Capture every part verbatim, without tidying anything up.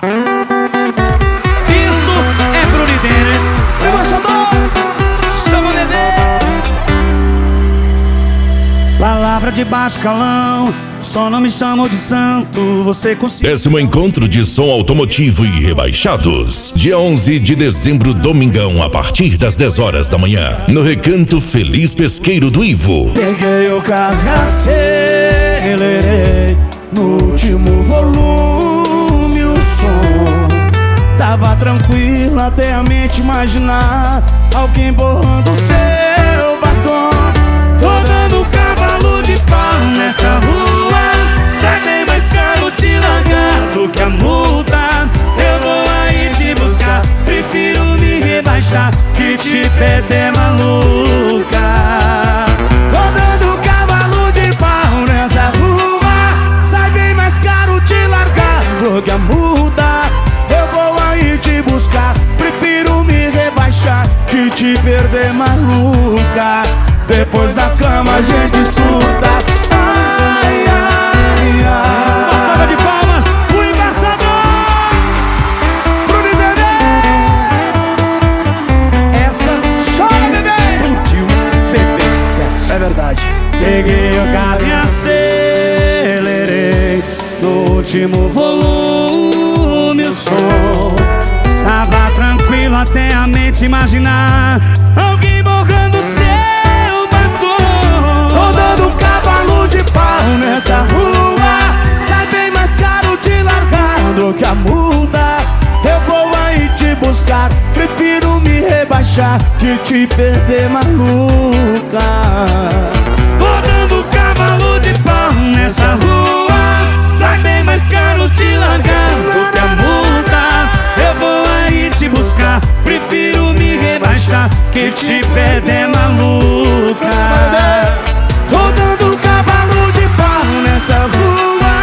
Isso é Bruno e Denner. Embaixador, chama o Dedê. Palavra de baixo calão, só não me chamam de santo. Você conseguiu. Décimo encontro de som automotivo e rebaixados. Dia onze de dezembro, domingão, a partir das dez horas da manhã. No Recanto Feliz Pesqueiro do Ivo. Peguei o carro e acelerei no último volume o som. Tava tranquilo até a mente imaginar alguém borrando o seu batom. Tô dando cavalo de pau nessa rua, sai bem mais caro te largar do que a multa. Eu vou aí te buscar, prefiro me rebaixar que te perder, maluca. Tô dando cavalo de pau nessa rua, sai bem mais caro te largar do que a multa. Eu vou aí te buscar, prefiro me rebaixar que te perder, maluca. Depois da cama a gente surta. Ai, ai, ai. Uma salva de palmas, o embaixador Bruno e Denner. Essa Chama, bebê. explodiu, bebê, esquece. É verdade. Peguei o carro e acelerei no último volume o som. Tava tranquilo até a mente imaginar alguém borrando seu batom. Tô dando um cavalo de pau nessa rua, sai bem mais caro te largar do que a multa. Eu vou aí te buscar, prefiro me rebaixar que te perder, maluca. Tô dando cavalo de pau nessa rua, sai bem mais caro te largar do que a multa. Eu vou aí te buscar, prefiro me rebaixar que te perder, maluca. Tô dando cavalo de pau nessa rua,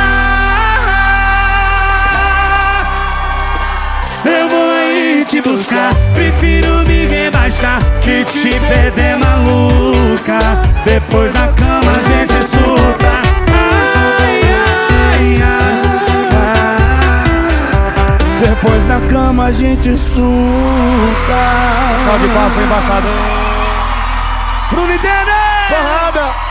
Eu vou aí te buscar, prefiro me rebaixar que te perder, maluca. Depois da cama a gente surta. Ai, ai, ai. depois da cama a gente surta. Salve de palmas pro embaixador Bruno e Denner. Porrada!